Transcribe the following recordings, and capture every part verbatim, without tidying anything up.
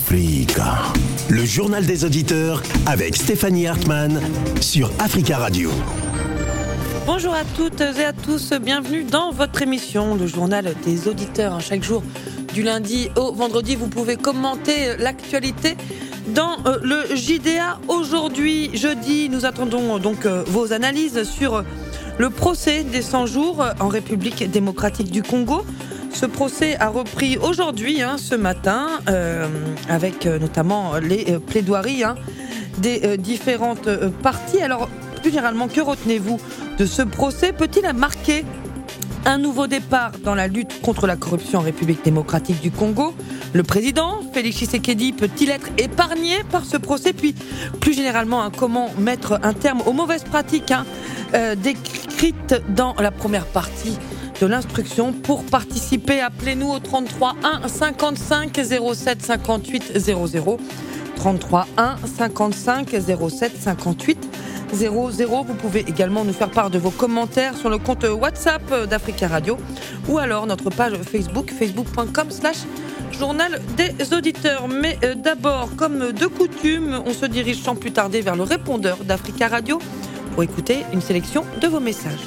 Africa. Le journal des auditeurs avec Stéphanie Hartmann sur Africa Radio. Bonjour à toutes et à tous, bienvenue dans votre émission, le journal des auditeurs. Chaque jour, du lundi au vendredi, vous pouvez commenter l'actualité dans le J D A. Aujourd'hui, jeudi, nous attendons donc vos analyses sur le procès des cent jours en République démocratique du Congo. Ce procès a repris aujourd'hui, hein, ce matin, euh, avec euh, notamment les euh, plaidoiries hein, des euh, différentes euh, parties. Alors, plus généralement, que retenez-vous de ce procès ? Peut-il marquer un nouveau départ dans la lutte contre la corruption en République démocratique du Congo ? Le président, Félix Tshisekedi, peut-il être épargné par ce procès ? Puis, plus généralement, hein, comment mettre un terme aux mauvaises pratiques hein, euh, décrites dans la première partie de l'instruction? Pour participer, appelez-nous au trente-trois un cinquante-cinq zéro sept cinquante-huit zéro zéro. trente-trois un cinquante-cinq zéro sept cinquante-huit zéro zéro. Vous pouvez également nous faire part de vos commentaires sur le compte WhatsApp d'Africa Radio ou alors notre page Facebook, facebook.com slash journal des auditeurs. Mais euh, d'abord, comme de coutume, on se dirige sans plus tarder vers le répondeur d'Africa Radio pour écouter une sélection de vos messages.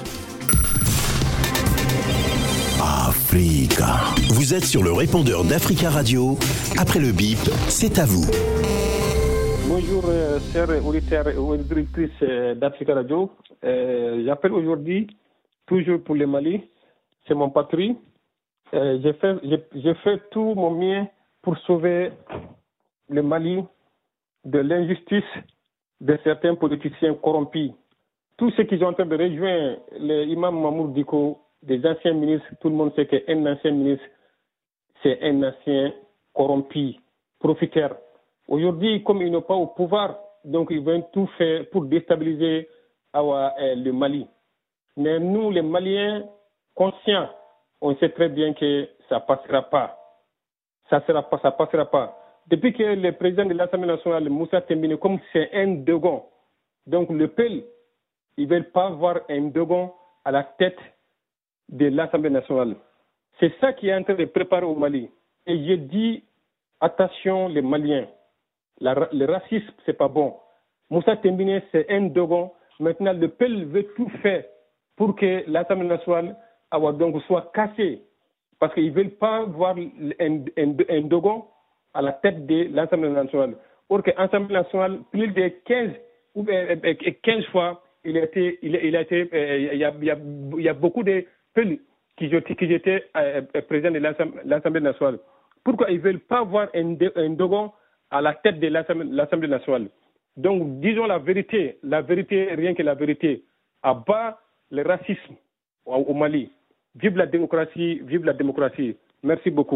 Africa. Vous êtes sur le répondeur d'Africa Radio. Après le bip, c'est à vous. Bonjour, euh, chers auditeurs et auditrices euh, d'Africa Radio. Euh, j'appelle aujourd'hui, toujours pour le Mali. C'est mon patrie. Euh, j'ai fait, j'ai, j'ai fait tout mon mieux pour sauver le Mali de l'injustice de certains politiciens corrompus. Tous ceux qui sont en train de rejoindre l'imam Mamour Diko, des anciens ministres, tout le monde sait qu'un ancien ministre, c'est un ancien corrompu, profiteur. Aujourd'hui, comme ils n'ont pas au pouvoir, donc ils vont tout faire pour déstabiliser le Mali. Mais nous, les Maliens, conscients, on sait très bien que ça ne passera pas. Ça ne pas, ça passera pas. Depuis que le président de l'Assemblée nationale, Moussa Tembine, comme c'est un Dogon, donc le P E L, ils ne veulent pas voir un Dogon à la tête de l'Assemblée nationale. C'est ça qui est en train de préparer au Mali. Et je dis, attention les Maliens, la, le racisme, c'est pas bon. Moussa Tembine, c'est un Dogon. Maintenant, le P E L veut tout faire pour que l'Assemblée nationale donc, soit cassée. Parce qu'ils ne veulent pas voir un, un, un Dogon à la tête de l'Assemblée nationale. Or que l'Assemblée nationale, plus de quinze, ou quinze fois, il a été, il, il a été, il y a, il y a, il y a beaucoup de P E L qui, qui étaient euh, présidents de l'Assemblée, l'Assemblée nationale. Pourquoi ils ne veulent pas voir un, un Dogon à la tête de l'Assemblée, l'Assemblée nationale? Donc, disons la vérité, la vérité, rien que la vérité. À bas le racisme au, au Mali. Vive la démocratie, vive la démocratie. Merci beaucoup.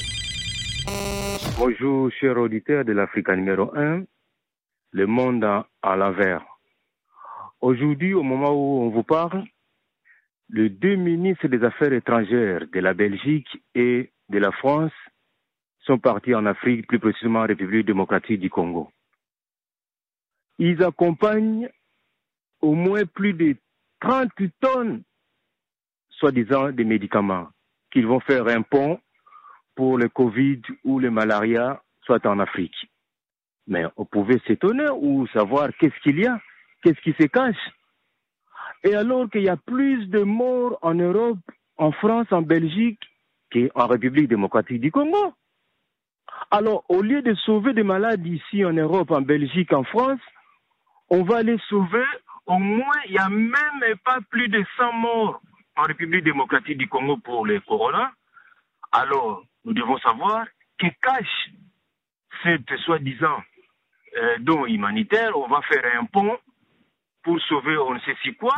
Bonjour, chers auditeurs de l'Africa numéro un, le monde à, à l'envers. Aujourd'hui, au moment où on vous parle, les deux ministres des Affaires étrangères de la Belgique et de la France sont partis en Afrique, plus précisément en République démocratique du Congo. Ils accompagnent au moins plus de trente tonnes, soi-disant, de médicaments qu'ils vont faire un pont pour le Covid ou le malaria, soit en Afrique. Mais on pouvait s'étonner ou savoir qu'est-ce qu'il y a, qu'est-ce qui se cache. Et alors qu'il y a plus de morts en Europe, en France, en Belgique, qu'en République démocratique du Congo. Alors, au lieu de sauver des malades ici en Europe, en Belgique, en France, on va les sauver. Au moins, il n'y a même pas plus de cent morts en République démocratique du Congo pour le corona. Alors, nous devons savoir que cache cette soi-disant euh, don humanitaire. On va faire un pont pour sauver on ne sait si quoi.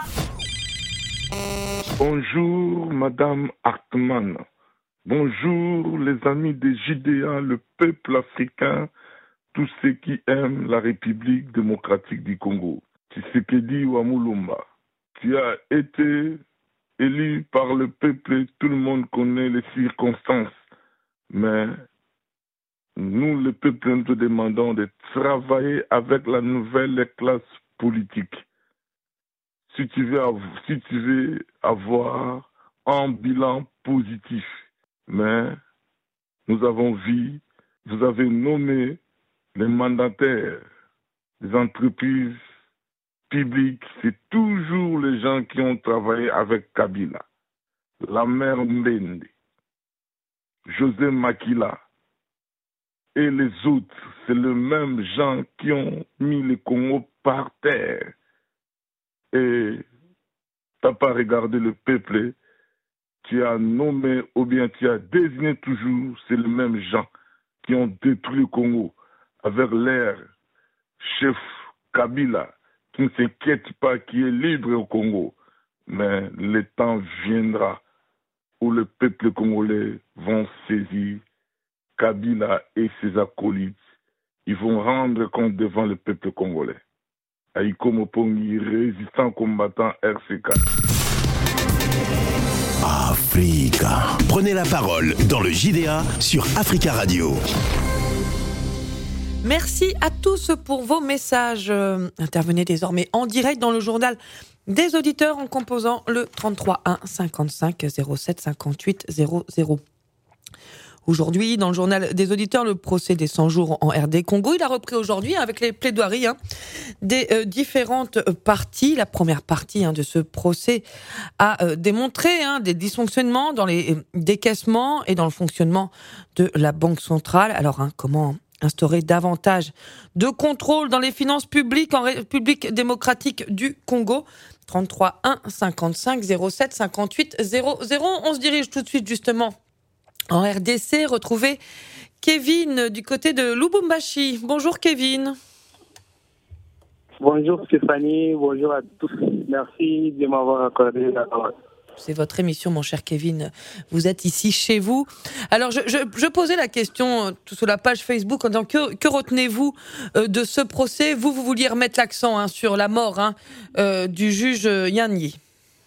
Bonjour Madame Hartmann. Bonjour les amis de J D A, le peuple africain, tous ceux qui aiment la République démocratique du Congo. Tshisekedi Wamulumba, tu as été élu par le peuple, tout le monde connaît les circonstances. Mais nous, le peuple, nous te demandons de travailler avec la nouvelle classe politique. Si tu veux, si tu veux avoir un bilan positif. Mais nous avons vu vous avez nommé les mandataires des entreprises publiques, c'est toujours les gens qui ont travaillé avec Kabila. La mère Mbende, José Makila et les autres, c'est les mêmes gens qui ont mis le Congo par terre. Et tu n'as pas regardé le peuple, tu as nommé ou bien tu as désigné toujours, c'est les mêmes gens qui ont détruit le Congo avec leur chef Kabila, qui ne s'inquiète pas, qui est libre au Congo. Mais le temps viendra où le peuple congolais vont saisir Kabila et ses acolytes. Ils vont rendre compte devant le peuple congolais. Aïko Mopongi, résistant combattant R C K. Africa. Prenez la parole dans le J D A sur Africa Radio. Merci à tous pour vos messages. Euh, intervenez désormais en direct dans le journal des auditeurs en composant le trente-trois un cinquante-cinq zéro sept cinquante-huit zéro zéro. Aujourd'hui, dans le journal des auditeurs, le procès des cent jours en R D Congo, il a repris aujourd'hui avec les plaidoiries hein, des euh, différentes parties. La première partie hein, de ce procès a euh, démontré hein, des dysfonctionnements dans les euh, décaissements et dans le fonctionnement de la Banque centrale. Alors, hein, comment instaurer davantage de contrôle dans les finances publiques en République démocratique du Congo? trente-trois un cinquante-cinq zéro sept cinquante-huit zéro zéro. On se dirige tout de suite justement en R D C, retrouver Kevin du côté de Lubumbashi. Bonjour Kevin. Bonjour Stéphanie, bonjour à tous. Merci de m'avoir accordé la parole. C'est votre émission, mon cher Kevin. Vous êtes ici chez vous. Alors, je, je, je posais la question tout sur la page Facebook en disant que, que retenez-vous euh, de ce procès? Vous, vous vouliez remettre l'accent hein, sur la mort hein, euh, du juge Yanyi.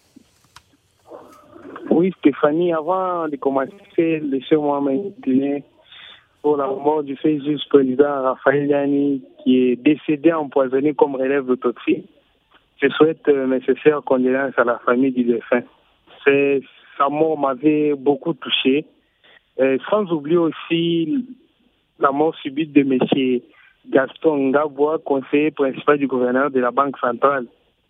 Oui, Stéphanie, avant de commencer, laissez-moi m'incliner pour la mort du fait juge président Raphaël Yanyi, qui est décédé empoisonné comme relève d'autopsie. Je souhaite euh, mes sincères condoléances à la famille du défunt. C'est, sa mort m'avait beaucoup touché. Euh, sans oublier aussi la mort subite de M. Gaston Ngabwa, conseiller principal du gouverneur de la Banque centrale.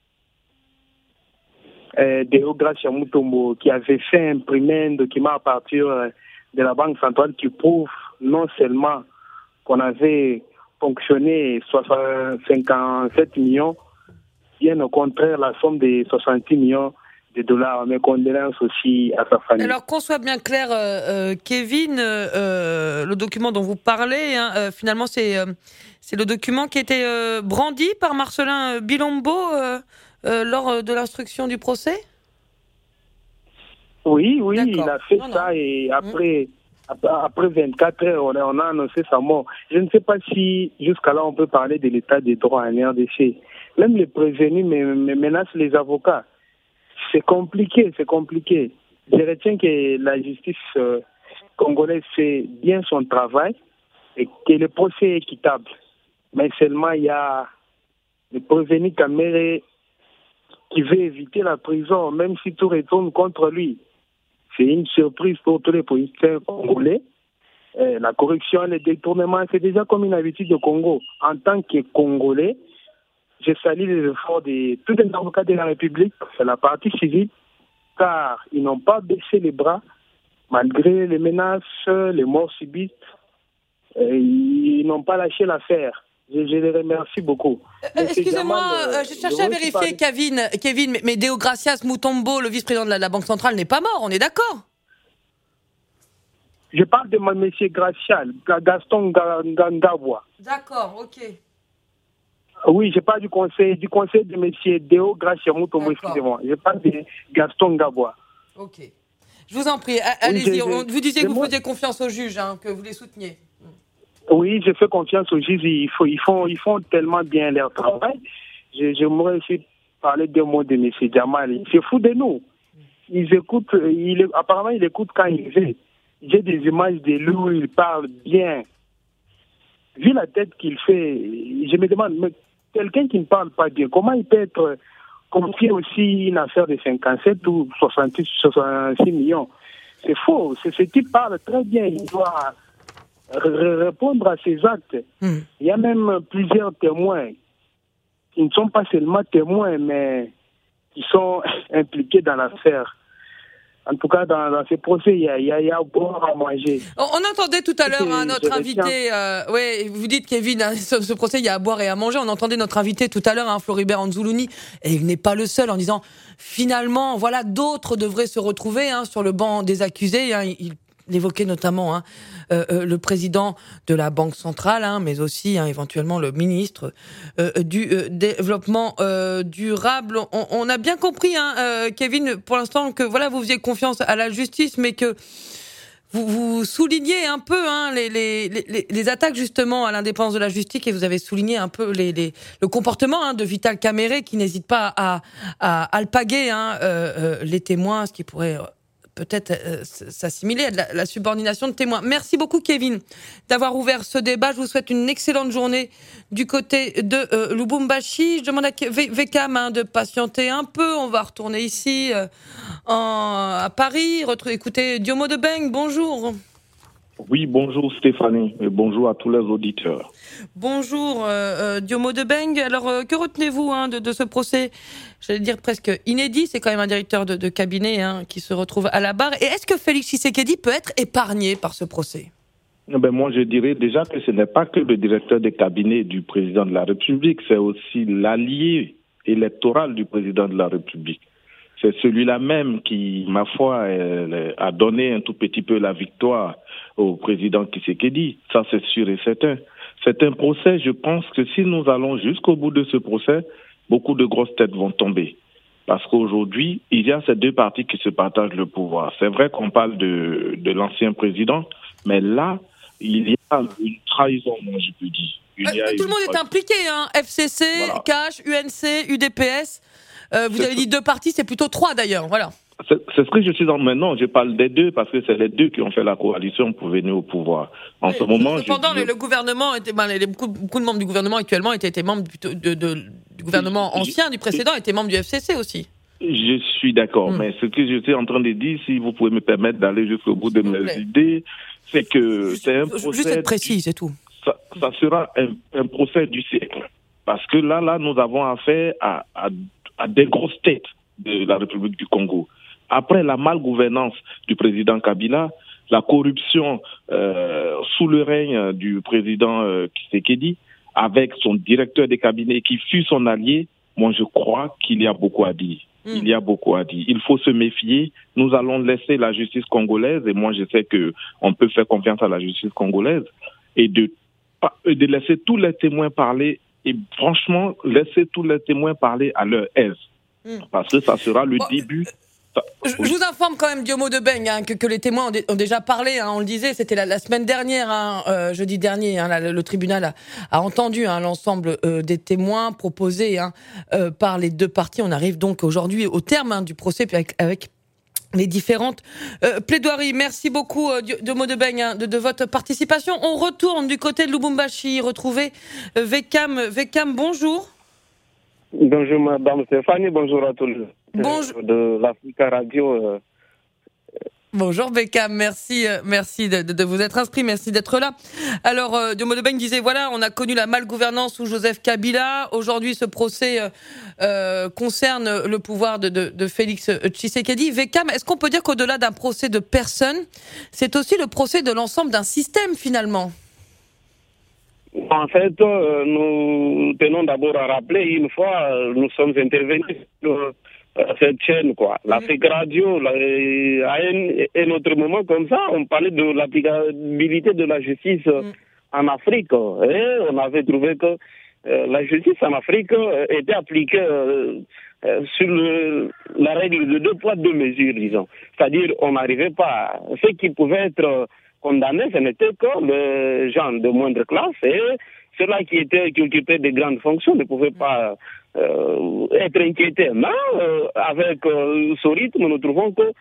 Euh, Deogracia Mutombo, qui avait fait imprimer un document à partir euh, de la Banque centrale qui prouve non seulement qu'on avait fonctionné cinquante-sept millions, bien au contraire la somme de soixante millions de dollars. Mes condoléances aussi à sa famille. Alors qu'on soit bien clair, euh, euh, Kevin, euh, le document dont vous parlez, hein, euh, finalement c'est, euh, c'est le document qui a été euh, brandi par Marcelin Bilombo euh, euh, lors de l'instruction du procès? Oui, oui, D'accord. il a fait non, ça non. et après, mmh. après vingt-quatre heures, on a, on a annoncé sa mort. Je ne sais pas si jusqu'à là on peut parler de l'état des droits en R D C. Même les prévenus menacent les avocats. C'est compliqué, c'est compliqué. Je retiens que la justice euh, congolaise fait bien son travail et que le procès est équitable. Mais seulement il y a le prévenu Kamere qui veut éviter la prison, même si tout retourne contre lui. C'est une surprise pour tous les politiciens congolais. Euh, la corruption, le détournement, c'est déjà comme une habitude au Congo. En tant que Congolais, je salue les efforts de tous les avocats de la République, c'est la partie civile, car ils n'ont pas baissé les bras, malgré les menaces, les morts subites. Ils n'ont pas lâché l'affaire. Je, je les remercie beaucoup. Euh, excusez-moi, euh, je cherchais à vérifier, Kevin, Kevin, mais, mais Deogracias Mutombo, le vice-président de la, la Banque centrale, n'est pas mort, on est d'accord? Je parle de M. Gracial, Gaston Ngabwa. D'accord, ok. Oui, je parle du conseil, du conseil de M. Deogracias Mutombo, excusez-moi. Je parle de Gaston Ngabwa. Ok. Je vous en prie, allez-y. Oui, vous disiez que vous faisiez confiance aux juges, hein, que vous les souteniez. Oui, je fais confiance aux juges. Ils, faut, ils, font, ils font tellement bien leur travail. Je, j'aimerais aussi parler deux mots de M. Djamal. Il se fout de nous. Ils écoutent, il, apparemment, il écoute quand il veut. J'ai des images de lui où il parle bien. Vu la tête qu'il fait, je me demande, mais quelqu'un qui ne parle pas bien, comment il peut être confié aussi une affaire de cinquante-sept ou soixante-six millions? C'est faux. Ce type parle très bien. Il doit r- répondre à ces actes. Mm. Il y a même plusieurs témoins qui ne sont pas seulement témoins, mais qui sont impliqués dans l'affaire. En tout cas, dans, dans ces procès, il y a, il y a, il y a boire à manger. On, on entendait tout à l'heure hein, notre invité. Euh, oui, vous dites, Kevin, hein, ce, ce procès, il y a à boire et à manger. On entendait notre invité tout à l'heure, hein, Floribert Anzoulouni, et il n'est pas le seul en disant finalement, voilà, d'autres devraient se retrouver hein, sur le banc des accusés. Hein, il, il évoquait notamment hein, euh, euh, le président de la Banque centrale, hein, mais aussi hein, éventuellement le ministre euh, du euh, développement euh, durable. On, on a bien compris, hein, euh, Kevin, pour l'instant, que voilà, vous faisiez confiance à la justice, mais que vous, vous soulignez un peu hein, les, les, les, les attaques justement à l'indépendance de la justice, et vous avez souligné un peu les, les, le comportement hein, de Vital Kamerhe, qui n'hésite pas à, à alpaguer hein, euh, euh, les témoins, ce qui pourrait peut-être euh, s'assimiler à de la, la subordination de témoins. Merci beaucoup, Kevin, d'avoir ouvert ce débat. Je vous souhaite une excellente journée du côté de euh, Lubumbashi. Je demande à Vekam hein, de patienter un peu. On va retourner ici euh, en, à Paris. Retrouver, écoutez, Diomo Debeng, bonjour. Oui, bonjour Stéphanie, et bonjour à tous les auditeurs. Bonjour euh, euh, Diomo Debeng. Alors, euh, que retenez-vous hein, de, de ce procès, j'allais dire presque inédit? C'est quand même un directeur de, de cabinet hein, qui se retrouve à la barre. Et est-ce que Félix Tshisekedi peut être épargné par ce procès? Ben moi, je dirais déjà que ce n'est pas que le directeur de cabinet du président de la République, c'est aussi l'allié électoral du président de la République. C'est celui-là même qui, ma foi, a donné un tout petit peu la victoire au président Tshisekedi. Ça, c'est sûr et certain. C'est un procès, je pense que si nous allons jusqu'au bout de ce procès, beaucoup de grosses têtes vont tomber. Parce qu'aujourd'hui, il y a ces deux partis qui se partagent le pouvoir. C'est vrai qu'on parle de, de l'ancien président, mais là, il y a une trahison, moi, je peux dire. Il y a euh, tout le monde est impliqué, hein. F C C, voilà. C A H, U N C, U D P S. Euh, vous c'est avez dit deux partis, c'est plutôt trois d'ailleurs, voilà. C'est, c'est ce que je suis en maintenant. Je parle des deux parce que c'est les deux qui ont fait la coalition pour venir au pouvoir. En oui, ce moment, cependant, je... le, le gouvernement était, ben, les, beaucoup, beaucoup de membres du gouvernement actuellement étaient, étaient membres plutôt de, de, du gouvernement je, ancien, du précédent, étaient membres du F C C aussi. Je suis d'accord, mmh. mais ce que je suis en train de dire, si vous pouvez me permettre d'aller jusqu'au bout de mes plaît. idées, c'est que juste, c'est un procès. Juste être précis, c'est tout. Ça, ça sera un, un procès du siècle, parce que là, là, nous avons affaire à, à, à des grosses têtes de la République du Congo. Après la malgouvernance du président Kabila, la corruption euh, sous le règne du président euh, Tshisekedi, avec son directeur de cabinet qui fut son allié, moi je crois qu'il y a beaucoup à dire. Mmh. Il y a beaucoup à dire. Il faut se méfier. Nous allons laisser la justice congolaise, et moi je sais que on peut faire confiance à la justice congolaise, et de, de laisser tous les témoins parler, et franchement, laisser tous les témoins parler à leur aise. Mmh. Parce que ça sera le bon, début... Je, je vous informe quand même, Diomo Debeng, hein, que, que les témoins ont, dé, ont déjà parlé, hein, on le disait, c'était la, la semaine dernière, hein, euh, jeudi dernier, hein, la, le, le tribunal a, a entendu hein, l'ensemble euh, des témoins proposés hein, euh, par les deux parties. On arrive donc aujourd'hui au terme hein, du procès avec, avec les différentes euh, plaidoiries. Merci beaucoup, euh, Diomo Debeng, hein, de, de votre participation. On retourne du côté de Lubumbashi, retrouver euh, Vekam. Vekam, bonjour. Bonjour Madame Stéphanie, bonjour à tous bonjour. de l'Africa Radio. Bonjour Vekam, merci, euh, merci de, de vous être inscrit, merci d'être là. Alors, euh, Diomo Debeng disait, voilà, on a connu la malgouvernance sous Joseph Kabila. Aujourd'hui, ce procès euh, euh, concerne le pouvoir de, de, de Félix Tshisekedi. Vekam, est-ce qu'on peut dire qu'au-delà d'un procès de personnes, c'est aussi le procès de l'ensemble d'un système finalement ? En fait, euh, nous tenons d'abord à rappeler, une fois, euh, nous sommes intervenus sur euh, cette chaîne, quoi. L'Afrique Radio, la, à un, un autre moment comme ça, on parlait de l'applicabilité de la justice euh, mm. en Afrique. Et on avait trouvé que euh, la justice en Afrique euh, était appliquée euh, euh, sur le, la règle de deux poids, deux mesures, disons. C'est-à-dire, on n'arrivait pas... Ce qui pouvait être... Euh, condamnés, ce n'était que les gens de moindre classe, et ceux-là qui étaient qui occupaient de grandes fonctions ne pouvaient pas euh, être inquiétés. Mais euh, avec euh, ce rythme, nous trouvons que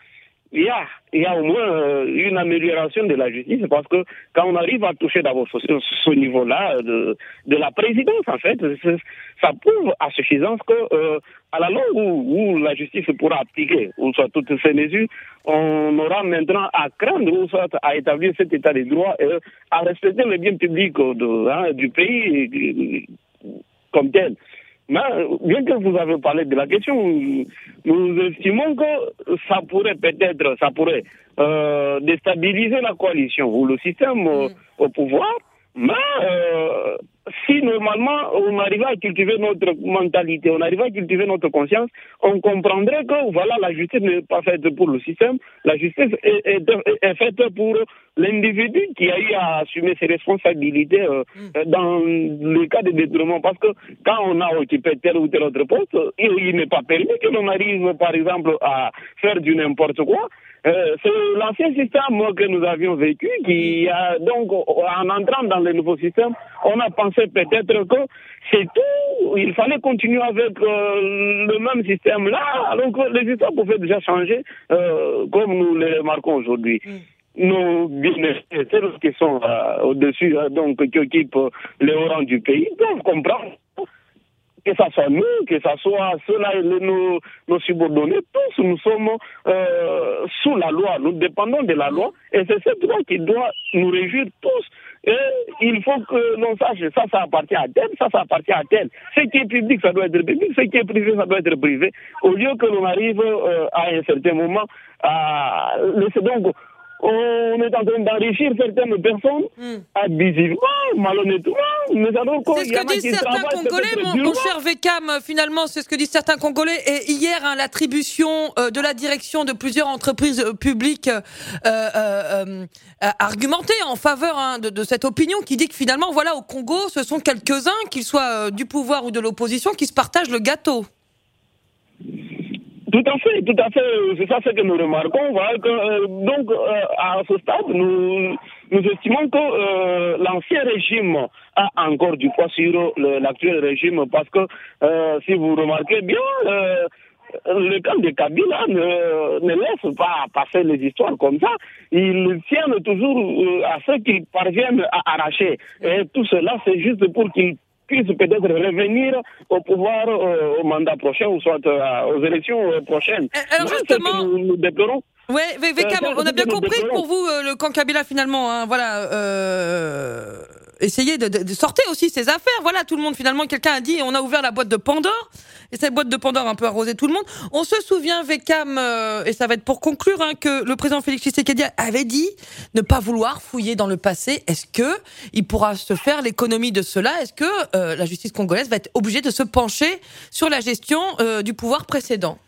il y a, il y a au moins euh, une amélioration de la justice, parce que quand on arrive à toucher d'abord ce, ce niveau-là de, de la présidence, en fait, ça prouve à suffisance que euh, à la longue où, où la justice pourra appliquer, ou soit toutes ces mesures, on aura maintenant à craindre, ou soit à établir cet état de droit et à respecter le bien public de, hein, du pays comme tel. Mais bien que vous avez parlé de la question, nous estimons que ça pourrait peut-être, ça pourrait euh, déstabiliser la coalition ou le système euh, au pouvoir. Mais euh, si normalement on arrivait à cultiver notre mentalité, on arrivait à cultiver notre conscience, on comprendrait que voilà, la justice n'est pas faite pour le système, la justice est, est, est faite pour l'individu qui a eu à assumer ses responsabilités euh, mm. dans le cas de détournement. Parce que quand on a occupé tel ou tel autre poste, il, il n'est pas permis que l'on arrive par exemple à faire du n'importe quoi. Euh, c'est l'ancien système que nous avions vécu qui a donc, en entrant dans le nouveau système, on a pensé peut-être que c'est tout, il fallait continuer avec euh, le même système là, alors que les histoires pouvaient déjà changer euh, comme nous le remarquons aujourd'hui. Mm. Nos bien-aimés qui sont euh, au-dessus, euh, donc qui occupent les hauts rangs du pays, doivent comprendre que ça soit nous, que ça soit ceux-là, nos, nos subordonnés, tous nous sommes euh, sous la loi, nous dépendons de la loi, et c'est cette loi qui doit nous réjouir tous. Et il faut que l'on sache, ça, ça appartient à tel, ça, ça appartient à tel. Ce qui est public, ça doit être public, ce qui est privé, ça doit être privé. Au lieu que l'on arrive euh, à un certain moment à laisser donc. On est en train d'enrichir certaines personnes mm. abusivement, malhonnêtement. Mais alors, c'est ce que disent certains Congolais, mon, mon cher Vekam, finalement, c'est ce que disent certains Congolais. Et hier, hein, l'attribution euh, de la direction de plusieurs entreprises euh, publiques euh, euh, euh, argumentée en faveur hein, de, de cette opinion qui dit que finalement, voilà, au Congo, ce sont quelques-uns, qu'ils soient euh, du pouvoir ou de l'opposition, qui se partagent le gâteau. Tout à fait, tout à fait. C'est ça ce que nous remarquons. Voilà, que, euh, donc, euh, à ce stade, nous, nous estimons que euh, l'ancien régime a encore du poids sur le, l'actuel régime parce que, euh, si vous remarquez bien, euh, le camp de Kabila ne, ne laisse pas passer les histoires comme ça. Ils tiennent toujours euh, à ceux qu'ils parviennent à arracher. Et tout cela, c'est juste pour qu'ils puisse peut-être revenir au pouvoir euh, au mandat prochain ou soit euh, aux élections euh, prochaines. Alors justement, nous, nous déplorons. Ouais, Vekam, euh, on a bien compris que pour vous, euh, le camp Kabila finalement, hein, voilà, euh, essayez de, de, de sortir aussi ses affaires. Voilà, tout le monde finalement, quelqu'un a dit, on a ouvert la boîte de Pandore, et cette boîte de Pandore a un peu arrosé tout le monde. On se souvient, Vekam, euh, et ça va être pour conclure, hein, que le président Félix Tshisekedi avait dit ne pas vouloir fouiller dans le passé. Est-ce que il pourra se faire l'économie de cela? Est-ce que euh, la justice congolaise va être obligée de se pencher sur la gestion euh, du pouvoir précédent?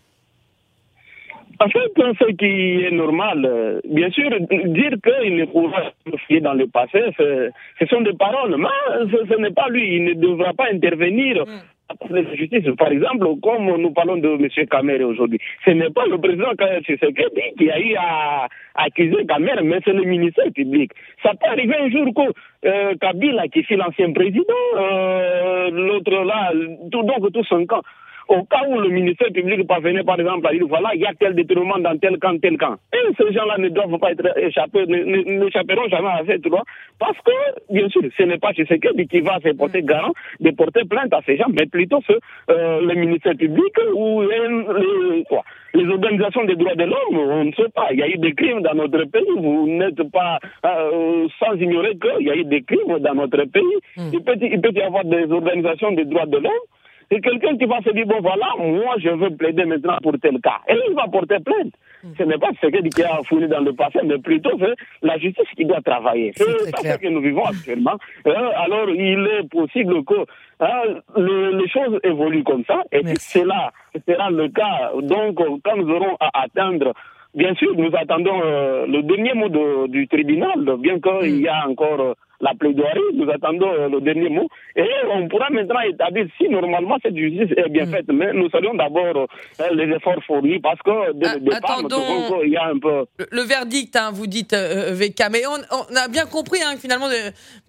En fait, ce qui est normal, euh, bien sûr, dire qu'il ne pourra pas fouiller dans le passé, ce sont des paroles, mais ce, ce n'est pas lui, il ne devra pas intervenir. Mm. La justice, par exemple, comme nous parlons de M. Kamere aujourd'hui, ce n'est pas le président Tshisekedi qui a eu à accuser Kamere, mais c'est le ministère public. Ça peut arriver un jour que euh, Kabila, qui est l'ancien président, euh, l'autre là, tout, donc tout son camp, au cas où le ministère public parvenait, par exemple, à dire voilà, il y a tel détournement dans tel camp, tel camp. Et ces gens-là ne doivent pas être échappés, n'échapperont jamais à cette loi, parce que, bien sûr, ce n'est pas Tshisekedi qui va se porter garant de porter plainte à ces gens, mais plutôt ce, euh, le ministère public ou les, quoi, les organisations des droits de l'homme, on ne sait pas. Il y a eu des crimes dans notre pays, vous n'êtes pas euh, sans ignorer qu'il y a eu des crimes dans notre pays. Mm. Il peut, il peut y avoir des organisations des droits de l'homme. C'est quelqu'un qui va se dire, bon voilà, moi je veux plaider maintenant pour tel cas. Et il va porter plainte. Mmh. Ce n'est pas ce qui a fouillé dans le passé, mais plutôt c'est la justice qui doit travailler. C'est, c'est ça que nous vivons actuellement. Euh, alors il est possible que euh, le, les choses évoluent comme ça. Et si cela sera le cas, donc quand nous aurons à atteindre, bien sûr, nous attendons euh, le dernier mot de, du tribunal, bien qu'il mmh. y a encore... Euh, la plaidoirie, nous attendons euh, le dernier mot, et on pourra maintenant établir si normalement cette justice est bien mmh. faite, mais nous saluons d'abord euh, les efforts fournis, parce que dès le départ, nous trouvons qu'il y a un peu... Le, le verdict, hein, vous dites, euh, Vekam, mais on, on a bien compris hein, que finalement, euh,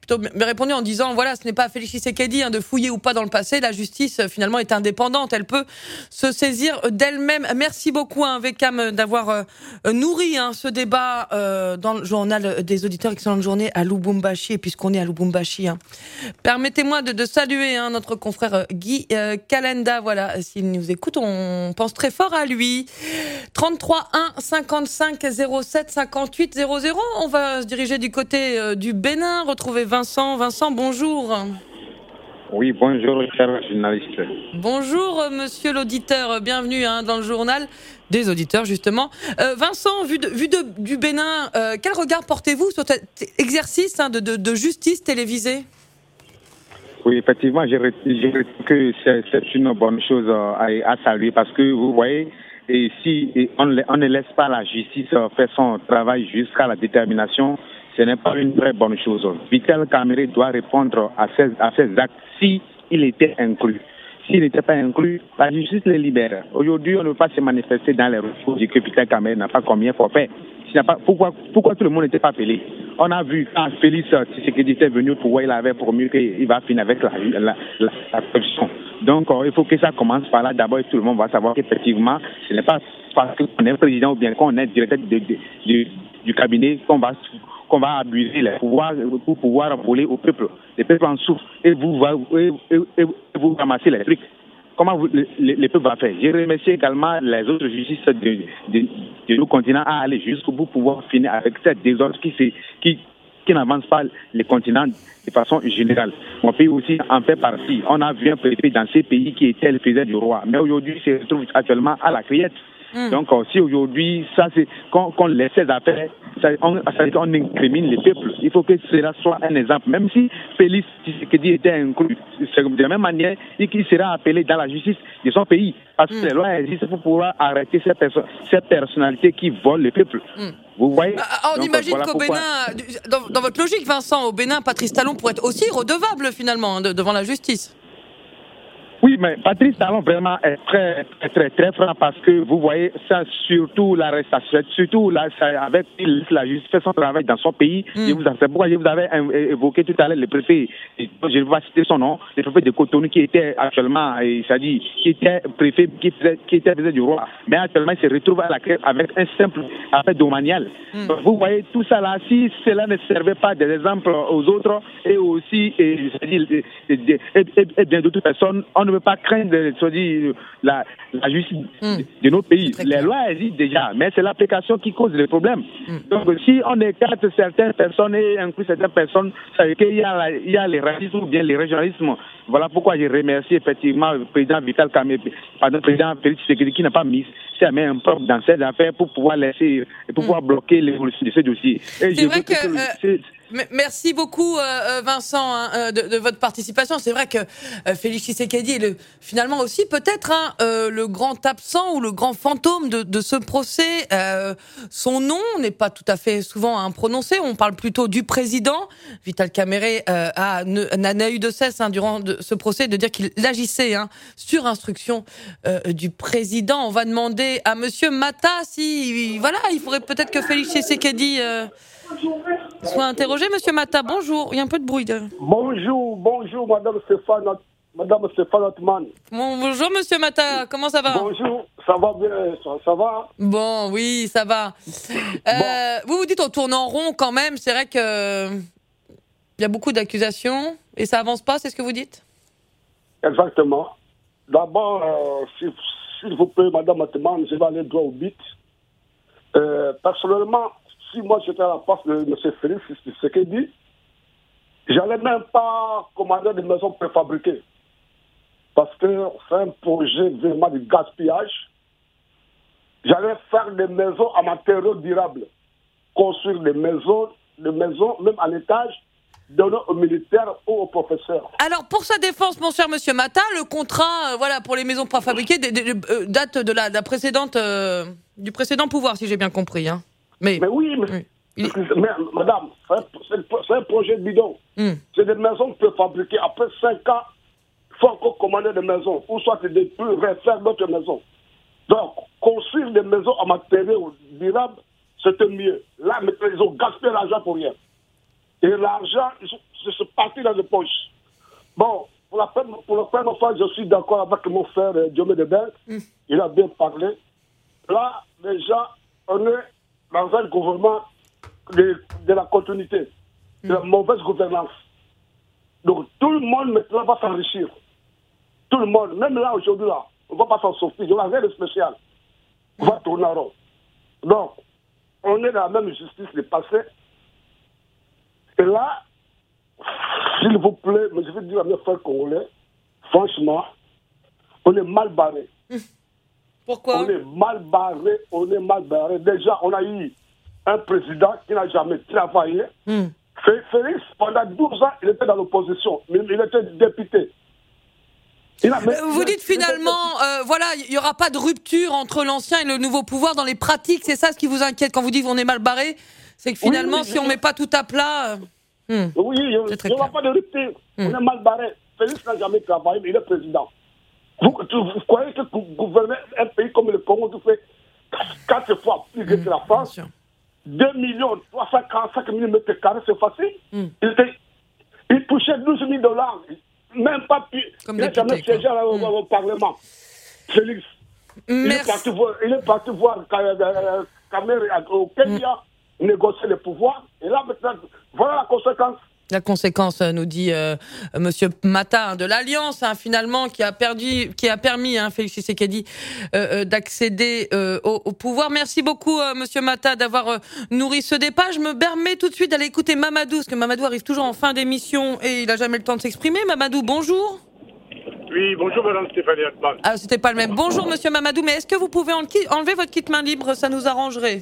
plutôt répondu en disant, voilà, ce n'est pas à Félix Tshisekedi hein, de fouiller ou pas dans le passé. La justice, finalement, est indépendante. Elle peut se saisir d'elle-même. Merci beaucoup, hein, Vekam, d'avoir euh, nourri hein, ce débat euh, dans le journal des auditeurs. Excellente journée à Lubumbashi. Et puisqu'on est à Lubumbashi, hein, permettez-moi de, de saluer hein, notre confrère Guy euh, Calenda. Voilà, s'il nous écoute, on pense très fort à lui. trente-trois un cinquante-cinq zéro sept cinquante-huit zéro zéro. On va se diriger du côté euh, du Bénin, retrouver Vincent. Vincent, bonjour. Oui, bonjour, cher journaliste. Bonjour, euh, monsieur l'auditeur. Bienvenue hein, dans le journal des auditeurs, justement. Euh, Vincent, vu, de, vu de, du Bénin, euh, quel regard portez-vous sur cet exercice hein, de, de, de justice télévisée ? Oui, effectivement, je retrouve que c'est, c'est une bonne chose à, à saluer parce que, vous voyez, et si et on, on ne laisse pas la justice faire son travail jusqu'à la détermination, ce n'est pas une très bonne chose. Vital Kamerhe doit répondre à ces, à ces actes si il était inclus. S'il n'était pas inclus, la justice les libère. Aujourd'hui, on ne peut pas se manifester dans les recours du que Vital Kamerhe n'a pas combien forfait. Pourquoi, pourquoi tout le monde n'était pas appelé? On a vu quand Félix Tshisekedi était venu au pouvoir, il avait promis qu'il va finir avec la, la, la, la corruption. Donc, euh, il faut que ça commence par là. D'abord, tout le monde va savoir qu'effectivement, ce n'est pas parce qu'on est président ou bien qu'on est directeur de, de, de, du cabinet qu'on va, qu'on va abuser les pouvoirs pour pouvoir voler au peuple. Le peuple en souffre et vous, et, et, et vous ramassez les trucs. Comment vous, le, le peuple va faire? Je remercie également les autres justices de, de, de nos continents à aller jusqu'au bout pour pouvoir finir avec cette désordre qui, qui, qui n'avance pas les continents de façon générale. Mon pays aussi en fait partie. On a vu un préfet dans ces pays qui était le président du roi, mais aujourd'hui il se retrouve actuellement à la criette. Mmh. Donc si aujourd'hui ça c'est qu'on, qu'on laisse ces affaires, ça, on, ça, on incrimine le peuple. Il faut que cela soit un exemple. Même si Félix Tshisekedi était inclus, de la même manière, il sera appelé dans la justice de son pays. Parce que mmh. les lois existent pour pouvoir arrêter ces, perso- ces personnalités qui volent le peuple. Mmh. Vous voyez? Ah, on Donc, imagine voilà qu'au pourquoi... Bénin, dans, dans votre logique, Vincent, au Bénin, Patrice Talon pourrait être aussi redevable finalement hein, de, devant la justice. Oui, mais Patrice Talon vraiment est très, très, très, très franc parce que vous voyez, ça, surtout l'arrestation, surtout là, ça, avec la justice fait son travail dans son pays. Mm. Je vous, c'est pourquoi je vous avais évoqué tout à l'heure le préfet, je ne vais pas citer son nom, le préfet de Cotonou qui était actuellement, c'est-à-dire, qui était préfet, qui, faisait, qui était président du roi, mais actuellement il se retrouve à la crête avec un simple affaire domaniale. Mm. Donc, vous voyez, tout ça là, si cela ne servait pas d'exemple aux autres et aussi, et, c'est-à-dire, et, et, et, et bien d'autres personnes, on ne veut pas craindre dire, la, la justice mmh. de nos pays. Les lois existent déjà, mais c'est l'application qui cause les problèmes. Mmh. Donc, si on écarte certaines personnes et inclut certaines personnes, ça veut dire qu'il y a, la, il y a les racismes ou bien les régionalismes. Voilà pourquoi je remercie effectivement le président Vital Kamerhe, pardon, le président Félix Tshisekedi qui n'a pas mis sa main propre dans ces affaires pour pouvoir laisser, pour pouvoir mmh. bloquer l'évolution de ce dossier. Et c'est vrai que... que euh... c'est, Merci beaucoup euh, Vincent hein, de, de votre participation. C'est vrai que euh, Félix Tshisekedi est le, finalement aussi peut-être hein, euh, le grand absent ou le grand fantôme de, de ce procès. Euh, son nom n'est pas tout à fait souvent hein, prononcé. On parle plutôt du président. Vital Kamerhe euh, a, n'a eu de cesse hein, durant de, ce procès de dire qu'il agissait hein, sur instruction euh, du président. On va demander à Monsieur Mata si voilà, il faudrait peut-être que Félix Tshisekedi euh, soit interrogé. Monsieur Mata, bonjour. Il y a un peu de bruit. De... Bonjour, bonjour, Madame Stéphane, Madame Stéphane Atman. Bon, bonjour, Monsieur Mata. Comment ça va? Bonjour, ça va bien, ça, ça va? Bon, oui, ça va. Euh, bon. Vous vous dites on tourne en rond quand même. C'est vrai que il y a beaucoup d'accusations et ça avance pas. C'est ce que vous dites? Exactement. D'abord, euh, s'il, s'il vous plaît, Madame Atman, je vais aller droit au but. Euh, personnellement. Si moi j'étais à la place de M. Félix Tshisekedi, j'allais même pas commander des maisons préfabriquées. Parce que c'est un projet vraiment de gaspillage. J'allais faire des maisons à matériaux durables. Construire des maisons, des maisons même en étage, donner aux militaires ou aux professeurs. Alors, pour sa défense, mon cher Monsieur Mata, le contrat euh, voilà, pour les maisons préfabriquées de, de, de, euh, date de la, de la précédente, euh, du précédent pouvoir, si j'ai bien compris. Hein. Mais, mais oui, mais, oui. Il... mais madame, c'est un, c'est un projet bidon. Mm. C'est des maisons préfabriquées. Après cinq ans, il faut encore commander des maisons. Ou soit c'est de plus refaire d'autres maisons. Donc, construire des maisons en matériaux durables, c'était mieux. Là, maintenant, ils ont gaspillé l'argent pour rien. Et l'argent, c'est ce parti dans les poches. Bon, pour la première, pour la première fois, je suis d'accord avec mon frère euh, Diomé Debert. Mm. Il a bien parlé. Là, déjà, on est dans un gouvernement de, de la continuité, mm. de la mauvaise gouvernance. Donc, tout le monde maintenant va s'enrichir. Tout le monde, même là, aujourd'hui, là, on ne va pas s'en sortir. Il n'y aura rien de spécial. On va tourner en rond. Donc, on est dans la même justice du passé. Et là, s'il vous plaît, mais je vais dire à mes frères congolais, franchement, on est mal barré. Pourquoi? On est mal barré, on est mal barré. Déjà, on a eu un président qui n'a jamais travaillé. Mm. Félix, pendant douze ans, il était dans l'opposition, mais il était député. Il a, mais, Vous dites finalement, euh, voilà, il n'y aura pas de rupture entre l'ancien et le nouveau pouvoir dans les pratiques, c'est ça ce qui vous inquiète quand vous dites qu'on est mal barré? C'est que finalement, oui, oui, si oui. on ne met pas tout à plat... Euh... Hmm. Oui, il n'y aura pas de rupture. Hmm. On est mal barré. Félix n'a jamais travaillé, mais il est président. Vous, vous, vous croyez que vous gouvernez un pays comme le Congo, vous faites quatre fois plus hmm. que la France, deux millions trois cent quarante-cinq mille mètres carrés, c'est facile. Hmm. Il, était, il touchait douze mille dollars, même pas plus. Comme il n'a jamais siégé au, hmm. au Parlement. Félix. Il est, parti voir, il est parti voir Kamere au Kenya. Hmm. négocier le pouvoir. Et là, maintenant, voilà la conséquence. La conséquence, nous dit euh, Monsieur Mata, hein, de l'Alliance, hein, finalement, qui a perdu, qui a permis, hein, Félix Tshisekedi, euh, euh, d'accéder euh, au, au pouvoir. Merci beaucoup, euh, Monsieur Mata, d'avoir euh, nourri ce débat. Je me permets tout de suite d'aller écouter Mamadou, parce que Mamadou arrive toujours en fin d'émission et il n'a jamais le temps de s'exprimer. Mamadou, bonjour. Oui, bonjour, Madame Stéphanie Hartmann. Ah, c'était pas le même. Bonjour, Monsieur Mamadou, mais est-ce que vous pouvez enlever votre kit main libre? Ça nous arrangerait.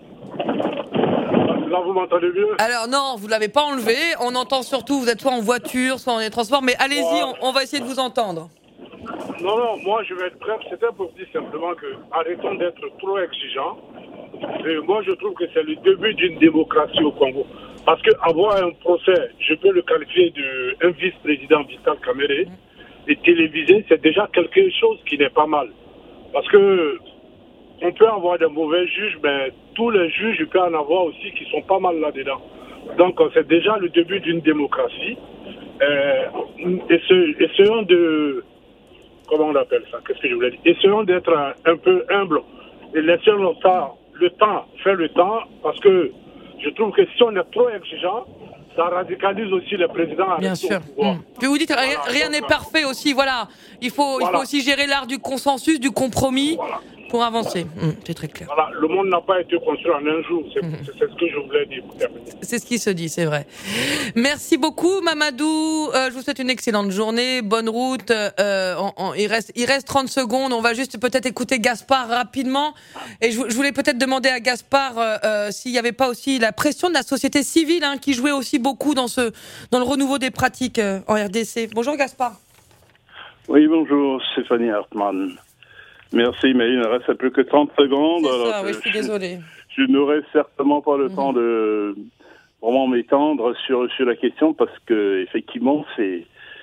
Là, vous m'entendez mieux? Alors non, vous ne l'avez pas enlevé. On entend surtout, vous êtes soit en voiture, soit dans les transports. Mais allez-y, ouais. on, on va essayer de vous entendre. Non, non, moi je vais être bref. C'était pour dire simplement que arrêtons d'être trop exigeants. Et moi je trouve que c'est le début d'une démocratie au Congo. Parce qu'avoir un procès, je peux le qualifier d'un vice-président Vital Kamerhe, et télévisé, c'est déjà quelque chose qui n'est pas mal. Parce que on peut avoir des mauvais juges, mais tous les juges, il peut en avoir aussi qui sont pas mal là-dedans. Donc, c'est déjà le début d'une démocratie. Euh, essayons de... Comment on appelle ça? Qu'est-ce que je voulais dire? Essayons d'être un, un peu humbles et laissons le temps, le temps, faire le temps, parce que je trouve que si on est trop exigeant, ça radicalise aussi les présidents. Bien sûr. Mmh. Puis vous dites, rien, rien n'est parfait aussi, voilà. Il faut, voilà. il faut aussi gérer l'art du consensus, du compromis. Voilà. Pour avancer, mmh, c'est très clair. Voilà, le monde n'a pas été construit en un jour, c'est, mmh. c'est, c'est ce que je voulais dire. C'est ce qui se dit, c'est vrai. Merci beaucoup, Mamadou. Euh, je vous souhaite une excellente journée, bonne route. Euh, on, on, il reste, il reste trente secondes. On va juste peut-être écouter Gaspard rapidement. Et je, je voulais peut-être demander à Gaspard euh, euh, s'il n'y avait pas aussi la pression de la société civile, hein, qui jouait aussi beaucoup dans ce, dans le renouveau des pratiques euh, en R D C. Bonjour, Gaspard. Oui, bonjour, Stéphanie Hartmann. Merci, mais il ne reste plus que trente secondes. C'est ça, alors oui, je suis désolée. Je, je n'aurai certainement pas le mmh. temps de vraiment m'étendre sur, sur la question parce que, effectivement, c'est,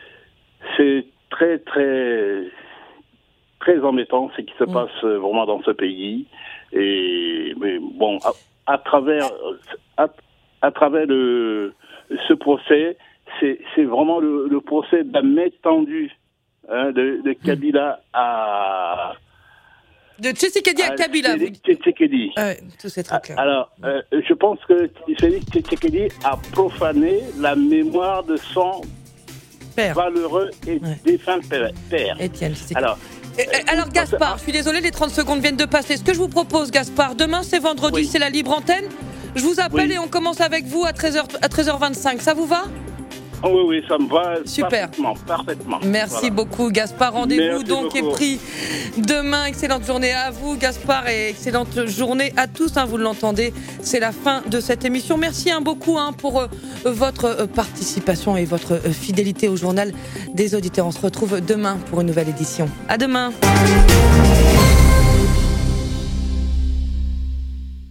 c'est très, très, très embêtant ce qui se mmh. passe vraiment dans ce pays. Et, mais bon, à, à travers, à, à travers le, ce procès, c'est, c'est vraiment le, le procès de la main tendue hein, de, de Kabila à... De Tshisekedi à Kabila. Félix Tshisekedi. Ah ouais, tout c'est très clair. Alors, euh, je pense que Félix Tshisekedi a profané la mémoire de son père. Valeureux et ouais. défunt père. Étienne Tshisekedi. Alors, euh, alors Gaspard, je suis désolé, les trente secondes viennent de passer. Ce que je vous propose, Gaspard, demain c'est vendredi, oui. c'est la libre antenne. Je vous appelle oui. et on commence avec vous à treize heures, à treize heures vingt-cinq. Ça vous va? Oh oui, oui, ça me va Super. parfaitement, parfaitement. Merci voilà. beaucoup, Gaspard. Rendez-vous Merci donc beaucoup. est pris demain. Excellente journée à vous, Gaspard, et excellente journée à tous. Hein, vous l'entendez, c'est la fin de cette émission. Merci hein, beaucoup hein, pour euh, votre euh, participation et votre euh, fidélité au journal des auditeurs. On se retrouve demain pour une nouvelle édition. À demain.